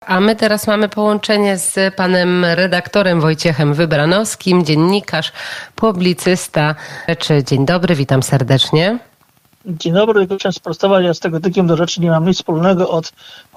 A my teraz mamy połączenie z panem redaktorem Wojciechem Wybranowskim, dziennikarz, publicysta. Dzień dobry, witam serdecznie. Dzień dobry, tylko chciałem sprostować, ja z tego tykiem do rzeczy nie mam nic wspólnego od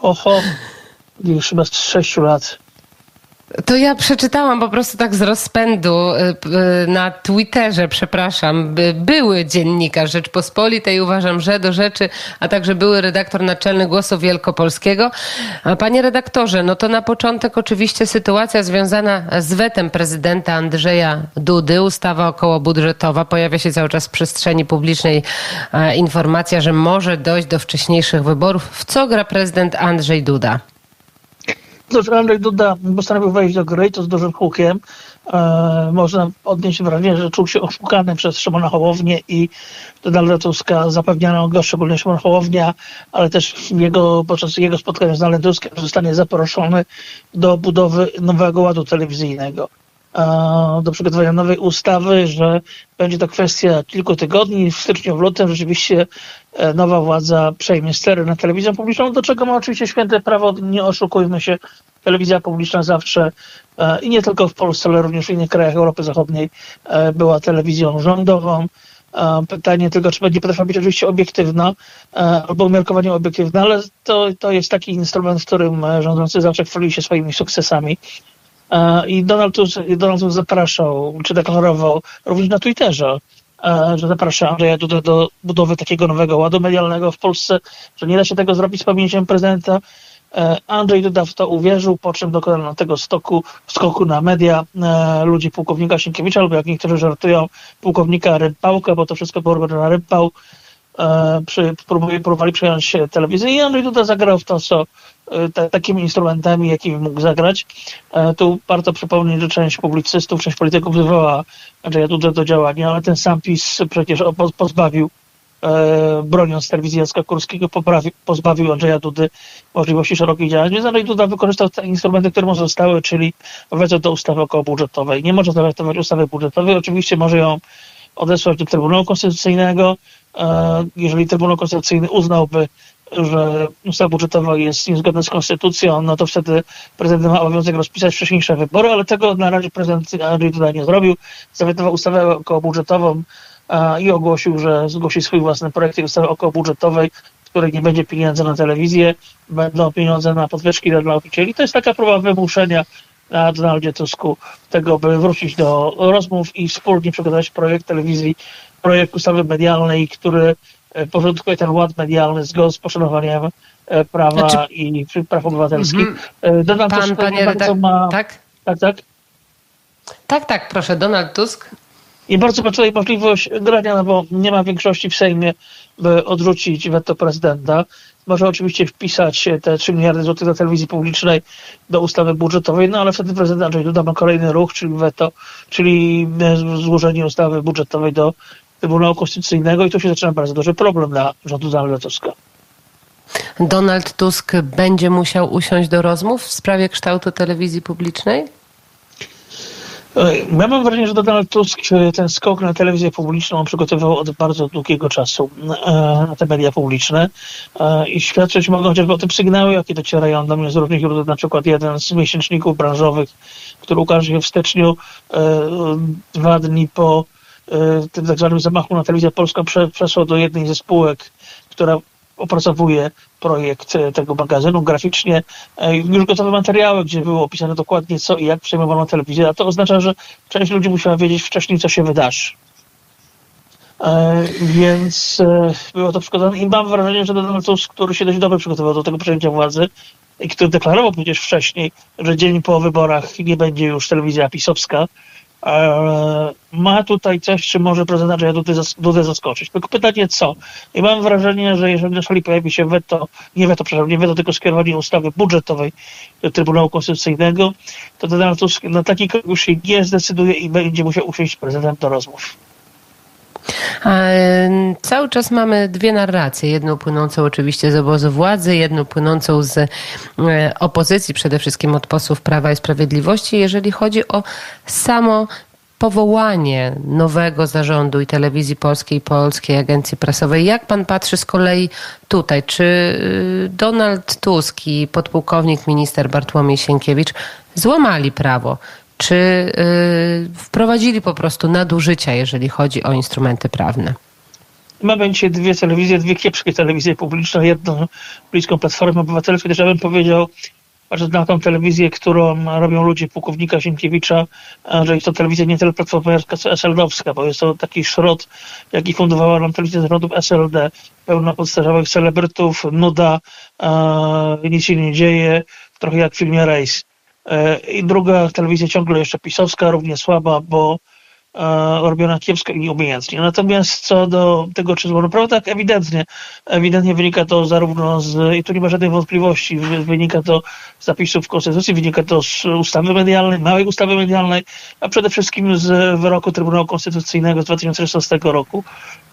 już chyba z 6 lat. To ja przeczytałam po prostu tak z rozpędu na Twitterze, przepraszam, były dziennikarz Rzeczpospolitej, uważam, że do rzeczy, a także były redaktor naczelny Głosu Wielkopolskiego. A panie redaktorze, no to na początek oczywiście sytuacja związana z wetem prezydenta Andrzeja Dudy, ustawa okołobudżetowa. Pojawia się cały czas w przestrzeni publicznej informacja, że może dojść do wcześniejszych wyborów. W co gra prezydent Andrzej Duda? Andrzej Duda postanowił wejść do gry, to z dużym hukiem. Można odnieść wrażenie, że czuł się oszukany przez Szymona Hołownię i Donalda Tuska. Zapewniano go, szczególnie Szymon Hołownia, ale też podczas jego spotkania z Donaldem Tuskiem zostanie zaproszony do budowy nowego ładu telewizyjnego, do przygotowania nowej ustawy, że będzie to kwestia kilku tygodni. W styczniu, w lutym rzeczywiście nowa władza przejmie stery nad telewizją publiczną, do czego ma oczywiście święte prawo, nie oszukujmy się. Telewizja publiczna zawsze i nie tylko w Polsce, ale również w innych krajach Europy Zachodniej była telewizją rządową. Pytanie tylko, czy będzie potrafiła być oczywiście obiektywna albo umiarkowanie obiektywna, ale to jest taki instrument, w którym rządzący zawsze chwalili się swoimi sukcesami. I Donald Tusk zapraszał, czy deklarował również na Twitterze, że zaprasza Andrzeja Dudę do budowy takiego nowego ładu medialnego w Polsce, że nie da się tego zrobić z pamięcią prezydenta. Andrzej Duda w to uwierzył, po czym dokonano tego skoku na media ludzi pułkownika Sienkiewicza, albo jak niektórzy żartują, pułkownika Rympałka, bo to wszystko było robione na rympał. Próbowali przejąć telewizję i Andrzej Duda zagrał w to, co takimi instrumentami, jakimi mógł zagrać. Tu warto przypomnieć, że część publicystów, część polityków wzywała Andrzeja Dudę do działania, ale ten sam PiS przecież pozbawił, broniąc telewizji Jacka Kurskiego, pozbawił Andrzeja Dudy możliwości szerokiej działań. Więc Andrzej Duda wykorzystał te instrumenty, które mu zostały, czyli wezwał do ustawy okołobudżetowej. Nie może zawetować ustawy budżetowej, oczywiście może ją odesłać do Trybunału Konstytucyjnego. Jeżeli Trybunał Konstytucyjny uznałby, że ustawa budżetowa jest niezgodna z konstytucją, no to wtedy prezydent ma obowiązek rozpisać wcześniejsze wybory, ale tego na razie prezydent Andrzej Duda nie zrobił. Zawetował ustawę okołobudżetową i ogłosił, że zgłosi swój własny projekt ustawy okołobudżetowej, w której nie będzie pieniędzy na telewizję, będą pieniądze na podwyżki dla nauczycieli. To jest taka próba wymuszenia na Donaldzie Tusku tego, by wrócić do rozmów i wspólnie przygotować projekt telewizji, projekt ustawy medialnej, który porządkuje ten ład medialny zgodnie z poszanowaniem prawa i praw obywatelskich. Donald Tusk ma... Tak? Tak? Tak, proszę, Donald Tusk. I bardzo ma tutaj możliwość grania, no bo nie ma większości w Sejmie, by odrzucić weto prezydenta. Może oczywiście wpisać te 3 miliardy złotych do telewizji publicznej do ustawy budżetowej, no ale wtedy prezydent Andrzej Duda ma kolejny ruch, czyli weto, czyli złożenie ustawy budżetowej do Trybunału Konstytucyjnego i tu się zaczyna bardzo duży problem dla rządu Donalda Tuska. Donald Tusk będzie musiał usiąść do rozmów w sprawie kształtu telewizji publicznej? Ja mam wrażenie, że Donald Tusk ten skok na telewizję publiczną przygotowywał od bardzo długiego czasu na te media publiczne i świadczyć mogą chociażby o tym sygnały, jakie docierają do mnie z różnych źródeł, na przykład jeden z miesięczników branżowych, który ukaże się w styczniu, 2 dni po tym tak zwanym zamachu na telewizję polską przesłał do jednej ze spółek, która opracowuje projekt tego magazynu graficznie, już gotowe materiały, gdzie było opisane dokładnie co i jak przejmowano telewizję, a to oznacza, że część ludzi musiała wiedzieć wcześniej, co się wydarzy. Więc było to przygotowane i mam wrażenie, że Donald Tusk, który się dość dobrze przygotował do tego przejęcia władzy i który deklarował przecież wcześniej, że dzień po wyborach nie będzie już telewizja pisowska, ma tutaj coś, czy może prezydent Andrzeja Dudę zaskoczyć. Tylko pytanie co? I mam wrażenie, że jeżeli na sali pojawi się nie weto, tylko skierowanie ustawy budżetowej do Trybunału Konstytucyjnego, to Donald Tusk na taki krok już się nie zdecyduje i będzie musiał usiąść prezydent do rozmów. Cały czas mamy 2 narracje. Jedną płynącą oczywiście z obozu władzy, jedną płynącą z opozycji, przede wszystkim od posłów Prawa i Sprawiedliwości. Jeżeli chodzi o samo powołanie nowego zarządu i Telewizji Polskiej, Polskiej Agencji Prasowej. Jak pan patrzy z kolei tutaj? Czy Donald Tusk i podpułkownik minister Bartłomiej Sienkiewicz złamali prawo? Czy wprowadzili po prostu nadużycia, jeżeli chodzi o instrumenty prawne? Mamy dzisiaj dwie telewizje, dwie kiepskie telewizje publiczne, jedną bliską Platformę Obywatelską. Też ja bym powiedział, patrząc na tą telewizję, którą robią ludzie pułkownika Sienkiewicza, że jest to telewizja nie tyle platformerska, co SLD-owska, bo jest to taki szrot, jaki fundowała nam telewizja z rządów SLD, pełna podstarzałowych celebrytów, nuda, nic się nie dzieje, trochę jak w filmie Rejs. I druga telewizja ciągle jeszcze pisowska, równie słaba, bo robiona kiepsko i nieumiejętnie. Natomiast co do tego, czy złamano prawo, tak ewidentnie wynika to zarówno i tu nie ma żadnej wątpliwości, wynika to z zapisów Konstytucji, wynika to z ustawy medialnej, małej ustawy medialnej, a przede wszystkim z wyroku Trybunału Konstytucyjnego z 2016 roku,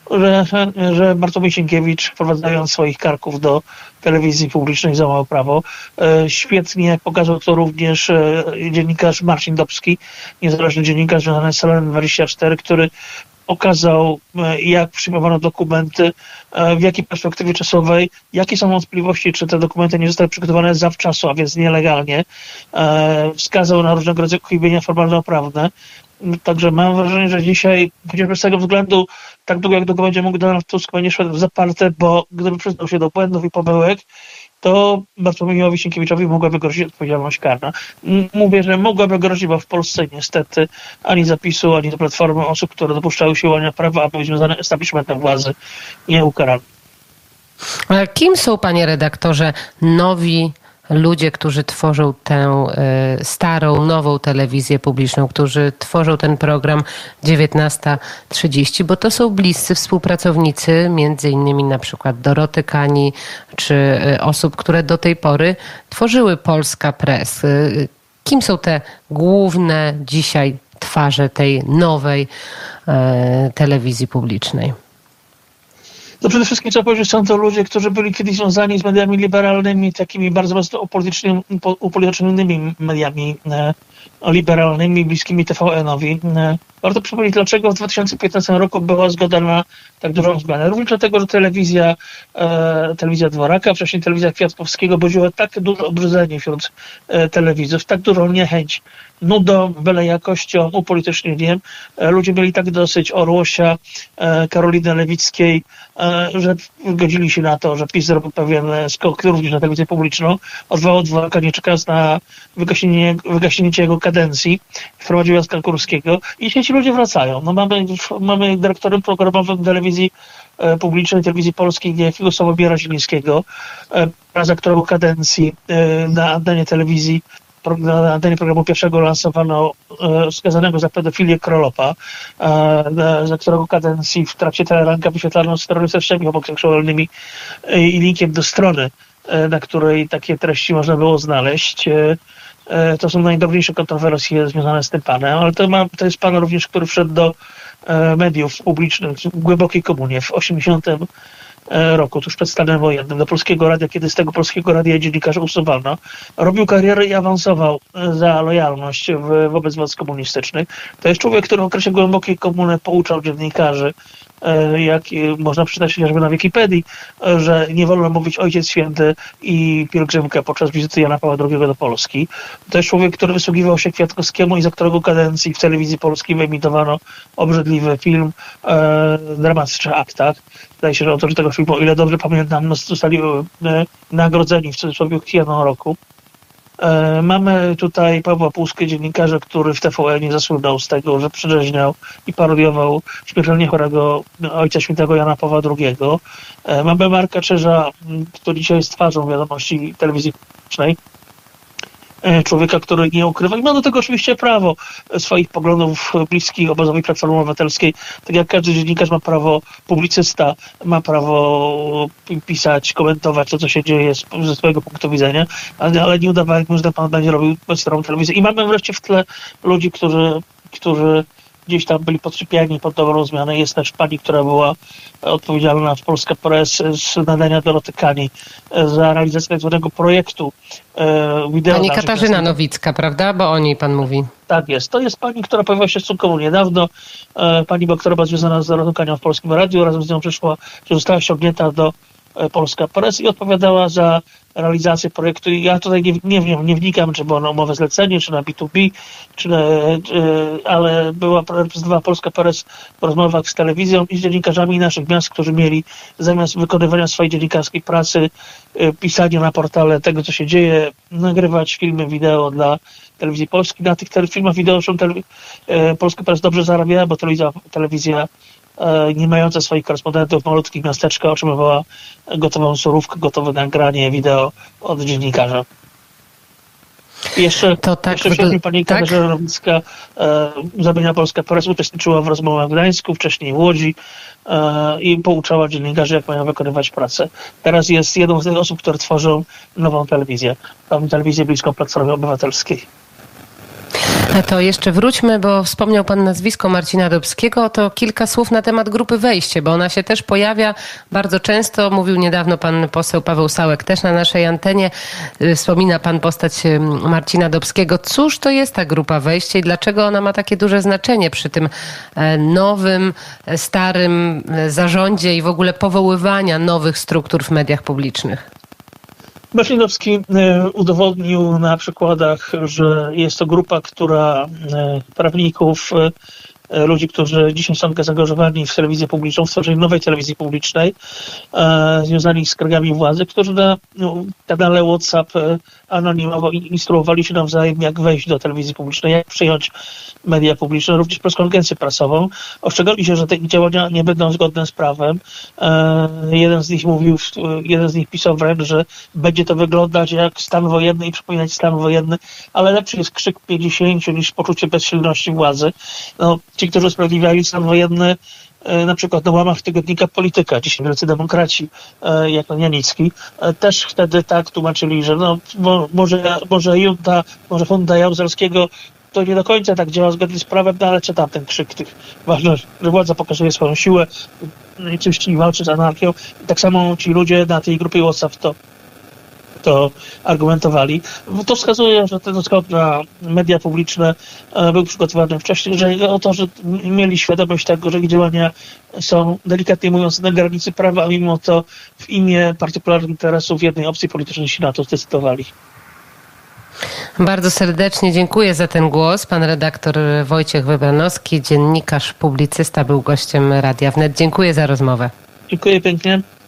że Bartłomiej Sienkiewicz, wprowadzając swoich karków do telewizji publicznej, złamał prawo. Świetnie pokazał to również dziennikarz Marcin Dobski, niezależny dziennikarz związany z Salem24, który pokazał, jak przyjmowano dokumenty, w jakiej perspektywie czasowej, jakie są wątpliwości, czy te dokumenty nie zostały przygotowane zawczasu, a więc nielegalnie. Wskazał na różnego rodzaju uchybienia formalno-prawne. Także mam wrażenie, że dzisiaj, chociażby z tego względu, tak długo jak długo będzie mógł Donald Tusk, będzie szedł w zaparte, bo gdyby przyznał się do błędów i pomyłek, to Bartłomiejowi Sienkiewiczowi mogłaby grozić odpowiedzialność karna. Mówię, że mogłaby grozić, bo w Polsce niestety ani zapisu, ani do Platformy osób, które dopuszczały się łamania prawa, aby być związane establishmentem władzy, nie ukarano. A kim są, panie redaktorze, nowi ludzie, którzy tworzą tę starą, nową telewizję publiczną, którzy tworzą ten program 19:30, bo to są bliscy współpracownicy, między innymi na przykład Doroty Kani, czy osób, które do tej pory tworzyły Polska Press. Kim są te główne dzisiaj twarze tej nowej telewizji publicznej? No przede wszystkim trzeba powiedzieć, że są to ludzie, którzy byli kiedyś związani z mediami liberalnymi, takimi bardzo mocno upolitycznionymi mediami liberalnymi, bliskimi TVN-owi. Warto przypomnieć, dlaczego w 2015 roku była zgoda na tak dużą zmianę. Również dlatego, że telewizja Dworaka, wcześniej telewizja Kwiatkowskiego budziła tak duże obrzydzenie wśród telewidzów, tak dużą niechęć nudą, byle jakością, upolitycznieniem. Ludzie mieli tak dosyć Orłosia, Karoliny Lewickiej, że godzili się na to, że PiS zrobił pewien skok również na telewizję publiczną, odwołał Dworaka, nie czekając na wygaśnięcie jego kadencji, wprowadził Jacka Kurskiego i dzisiaj ci ludzie wracają. No mamy dyrektorem programowym telewizji publicznej, telewizji polskiej, niejakiego Sławomira Zielińskiego, za którego kadencji na antenie telewizji, na antenie programu pierwszego lansowano skazanego za pedofilię Krolopa, za którego kadencji w trakcie teleranka wyświetlano z terrorystycznymi homoseksualnymi i linkiem do strony, na której takie treści można było znaleźć. To są najdrobniejsze kontrowersje związane z tym panem, ale to jest pan również, który wszedł do mediów publicznych w głębokiej komunie w 80 roku, tuż przed stanem wojennym, do Polskiego Radia, kiedy z tego Polskiego Radia dziennikarza usuwano. Robił karierę i awansował za lojalność wobec władz komunistycznych. To jest człowiek, który w okresie głębokiej komuny pouczał dziennikarzy, jak można przeczytać chociażby na Wikipedii, że nie wolno mówić Ojciec Święty i pielgrzymka podczas wizyty Jana Pawła II do Polski. To jest człowiek, który wysługiwał się Kwiatkowskiemu i za którego kadencji w telewizji polskiej wyemitowano obrzydliwy film Dramat w 3 aktach. Zdaje się, że autorzy tego filmu, o ile dobrze pamiętam, zostali nagrodzeni w cudzysłowie Kieną roku. Mamy tutaj Pawła Pułskę, dziennikarza, który w TVN zasłynął z tego, że przedrzeźniał i parodiował śmiertelnie chorego Ojca Świętego Jana Pawła II. Mamy Marka Czerza, który dzisiaj jest twarzą wiadomości telewizji publicznej. Człowieka, który nie ukrywa i ma do tego oczywiście prawo swoich poglądów bliskich obozowi Platformy Obywatelskiej. Tak jak każdy dziennikarz ma prawo, publicysta ma prawo pisać, komentować to, co się dzieje ze swojego punktu widzenia, ale nie udawajmy, że pan będzie robił bezstronną telewizję. I mamy wreszcie w tle ludzi, którzy gdzieś tam byli podczepiani pod dobrą zmianę. Jest też pani, która była odpowiedzialna w Polska Press z nadania Doroty Kani za realizację tak zwanego projektu wideo. Pani Katarzyna Nowicka, prawda? Bo o niej pan mówi. Tak jest. To jest pani, która pojawiła się stosunkowo niedawno. Pani, która była związana z Dorotą Kanią w Polskim Radiu. Razem z nią przyszła, że została ściągnięta do Polska Press i odpowiadała za realizację projektu. I ja tutaj nie wnikam, czy było na umowę zlecenie, czy na B2B, ale reprezentowała Polska Press w rozmowach z telewizją i z dziennikarzami naszych miast, którzy mieli zamiast wykonywania swojej dziennikarskiej pracy, pisania na portale tego, co się dzieje, nagrywać filmy, wideo dla Telewizji Polskiej. Na tych filmach wideo Polska Press dobrze zarabiała, bo telewizja nie mająca swoich korespondentów w malutkich miasteczkach otrzymywała gotową surówkę, gotowe nagranie wideo od dziennikarza. I jeszcze w sierpniu pani Katarzyna Nowicka z ramienia Polska Press uczestniczyła w rozmowach w Gdańsku, wcześniej w Łodzi i pouczała dziennikarzy, jak mają wykonywać pracę. Teraz jest jedną z tych osób, które tworzą nową telewizję. Telewizję bliską Platformie Obywatelskiej. To jeszcze wróćmy, bo wspomniał pan nazwisko Marcina Dobskiego, to kilka słów na temat grupy Wejście, bo ona się też pojawia bardzo często. Mówił niedawno pan poseł Paweł Sałek też na naszej antenie. Wspomina pan postać Marcina Dobskiego. Cóż to jest ta grupa Wejście i dlaczego ona ma takie duże znaczenie przy tym nowym, starym zarządzie i w ogóle powoływania nowych struktur w mediach publicznych? Marcinowski udowodnił na przykładach, że jest to grupa, która prawników, ludzi, którzy dzisiaj są zaangażowani w telewizję publiczną, w tworzeniu nowej telewizji publicznej, związani z skargami władzy, którzy na kanale WhatsApp anonimowo instruowali się nawzajem, jak wejść do telewizji publicznej, jak przyjąć media publiczne, również przez konwencję prasową. Ostrzegali się, że te działania nie będą zgodne z prawem. Jeden z nich pisał wręcz, że będzie to wyglądać jak stan wojenny i przypominać stan wojenny, ale lepszy jest krzyk 50 niż poczucie bezsilności władzy. Ci, którzy usprawiedliwiali stan wojenny, na przykład na łamach tygodnika Polityka, dzisiaj wielcy demokraci, jak Janicki, też wtedy tak tłumaczyli, że może Funda Jaruzelskiego to nie do końca tak działa zgodnie z prawem, ale czy tam ten krzyk ważne, że władza pokazuje swoją siłę i czymś walczy z anarchią. I tak samo ci ludzie na tej grupie WhatsApp to argumentowali. To wskazuje, że ten skok na media publiczne był przygotowany wcześniej, że mieli świadomość tego, że ich działania są, delikatnie mówiąc, na granicy prawa, a mimo to w imię partykularnych interesów jednej opcji politycznej się na to zdecydowali. Bardzo serdecznie dziękuję za ten głos. Pan redaktor Wojciech Wybranowski, dziennikarz, publicysta, był gościem Radia Wnet. Dziękuję za rozmowę. Dziękuję pięknie.